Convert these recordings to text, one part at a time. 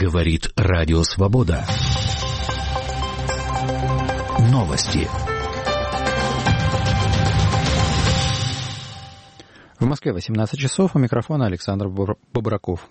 Говорит Радио Свобода. Новости. В Москве 18 часов. У микрофона Александр Бобраков.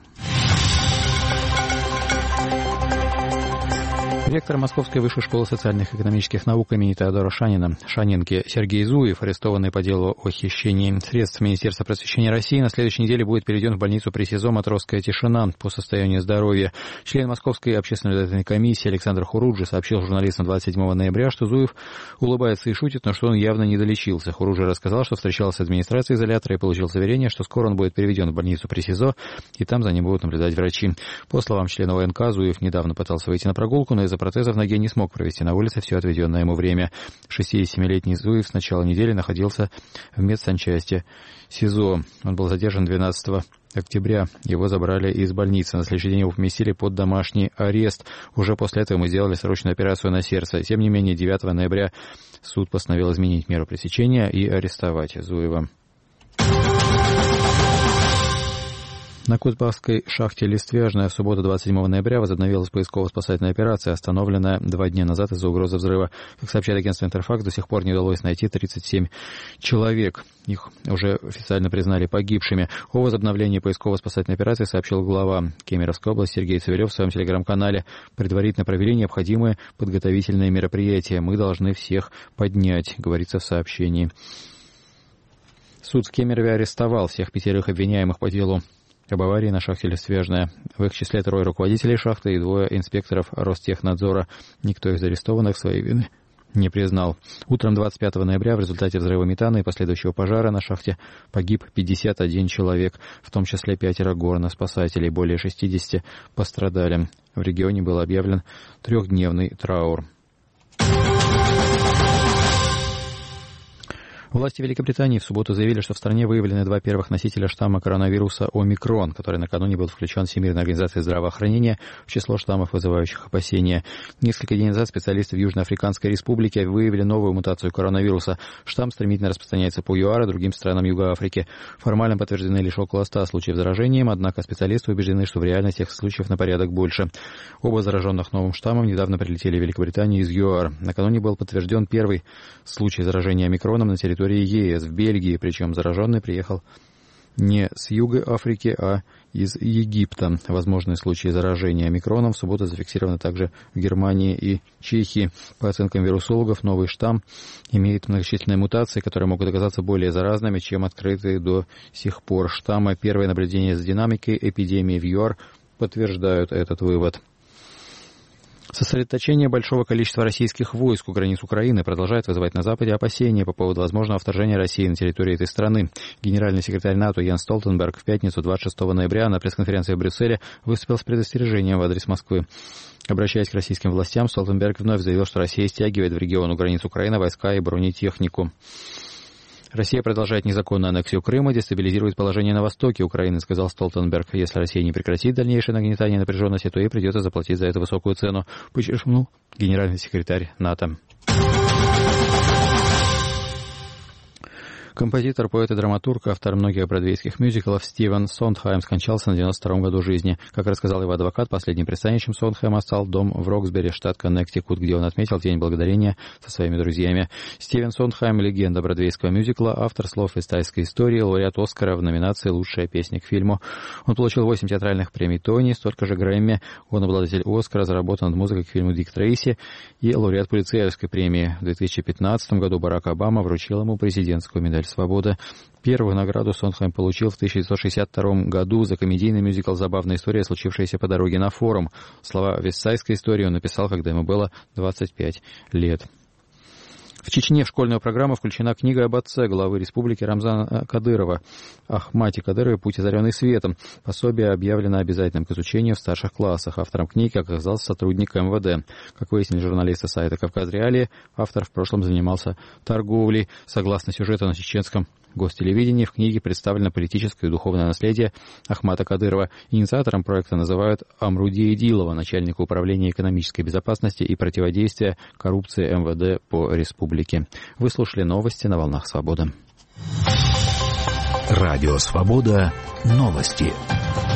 Ректор Московской высшей школы социальных и экономических наук имени Теодора Шанинки Сергей Зуев, арестованный по делу о хищении средств Министерства просвещения России, на следующей неделе будет переведен в больницу при СИЗО «Матросская тишина» по состоянию здоровья. Член Московской общественной наблюдательной комиссии Александр Хуруджи сообщил журналистам 27 ноября, что Зуев улыбается и шутит, но что он явно не долечился. Хуруджи рассказал, что встречался с администрацией изолятора и получил заверение, что скоро он будет переведен в больницу при СИЗО, и там за ним будут наблюдать врачи. По словам члена ОНК, Зуев недавно пытался выйти на прогулку, но из-за протеза в ноге не смог провести на улице все отведенное ему время. 67-летний Зуев с начала недели находился в медсанчасти СИЗО. Он был задержан 12 октября. Его забрали из больницы. На следующий день его поместили под домашний арест. Уже после этого ему сделали срочную операцию на сердце. Тем не менее, 9 ноября суд постановил изменить меру пресечения и арестовать Зуева. На Кузбасской шахте Листвяжная в субботу 27 ноября возобновилась поисково-спасательная операция, остановленная 2 дня назад из-за угрозы взрыва. Как сообщает агентство «Интерфакс», до сих пор не удалось найти 37 человек. Их уже официально признали погибшими. О возобновлении поисково-спасательной операции сообщил глава Кемеровской области Сергей Цивилев в своем телеграм-канале. Предварительно провели необходимые подготовительные мероприятия. Мы должны всех поднять, говорится в сообщении. Суд в Кемерове арестовал всех 5 обвиняемых по делу об аварии на шахте Листвяжная. В их числе 3 руководителей шахты и 2 инспекторов Ростехнадзора. Никто из арестованных своей вины не признал. Утром 25 ноября в результате взрыва метана и последующего пожара на шахте погиб 51 человек, в том числе 5 горноспасателей, более 60 пострадали. В регионе был объявлен 3-дневный траур. Власти Великобритании в субботу заявили, что в стране выявлены 2 первых носителя штамма коронавируса омикрон, который накануне был включен Всемирной организацией здравоохранения в число штаммов, вызывающих опасения. Несколько дней назад специалисты в Южноафриканской республике выявили новую мутацию коронавируса. Штамм стремительно распространяется по ЮАР и другим странам Юга Африки. Формально подтверждены лишь около 100 случаев заражения, однако специалисты убеждены, что в реальности этих случаев на порядок больше. Оба зараженных новым штаммом недавно прилетели в Великобританию из ЮАР. Накануне был подтвержден первый случай заражения омикроном на территории ЕС в Бельгии, причем зараженный приехал не с юга Африки, а из Египта. Возможные случаи заражения омикроном в субботу зафиксированы также в Германии и Чехии. По оценкам вирусологов, новый штамм имеет многочисленные мутации, которые могут оказаться более заразными, чем открытые до сих пор штаммы. Первые наблюдения с динамикой эпидемии в ЮАР подтверждают этот вывод. Сосредоточение большого количества российских войск у границ Украины продолжает вызывать на Западе опасения по поводу возможного вторжения России на территорию этой страны. Генеральный секретарь НАТО Йенс Столтенберг в пятницу 26 ноября на пресс-конференции в Брюсселе выступил с предостережением в адрес Москвы. Обращаясь к российским властям, Столтенберг вновь заявил, что Россия стягивает в регион у границ Украины войска и бронетехнику. Россия продолжает незаконную аннексию Крыма, дестабилизирует положение на востоке Украины, сказал Столтенберг. Если Россия не прекратит дальнейшее нагнетание напряженности, то ей придется заплатить за это высокую цену, подчеркнул генеральный секретарь НАТО. Композитор, поэт и драматург, автор многих бродвейских мюзиклов Стивен Сондхайм скончался на 92-м году жизни. Как рассказал его адвокат, последним пристанищем Сондхайма стал дом в Роксбери, штат Коннектикут, где он отметил День благодарения со своими друзьями. Стивен Сондхайм — легенда бродвейского мюзикла, автор слов из тайской истории, лауреат Оскара в номинации «Лучшая песня к фильму». Он получил 8 театральных премий Тони, столько же Грэмми. Он обладатель Оскара, заработан над музыкой к фильму «Дик Трейси» и лауреат Пулитцеровской премии. В 2015 году Барак Обама вручил ему президентскую медаль «Свобода». Первую награду Сондхайм получил в 1962 году за комедийный мюзикл «Забавная история, случившаяся по дороге на форум». Слова вестсайдской истории он написал, когда ему было 25 лет. В Чечне в школьную программу включена книга об отце главы республики Рамзана Кадырова, Ахмате Кадырове «Путь, озаренный светом». Пособие объявлено обязательным к изучению в старших классах. Автором книги оказался сотрудник МВД. Как выяснили журналисты сайта «Кавказ-Реалии», автор в прошлом занимался торговлей. Согласно сюжету на чеченском гостелевидении, в книге представлено политическое и духовное наследие Ахмата Кадырова. Инициатором проекта называют Амруди Идилова, начальника управления экономической безопасности и противодействия коррупции МВД по республике. Вы слушали новости на «Волнах Свободы». Радио Свобода. Новости.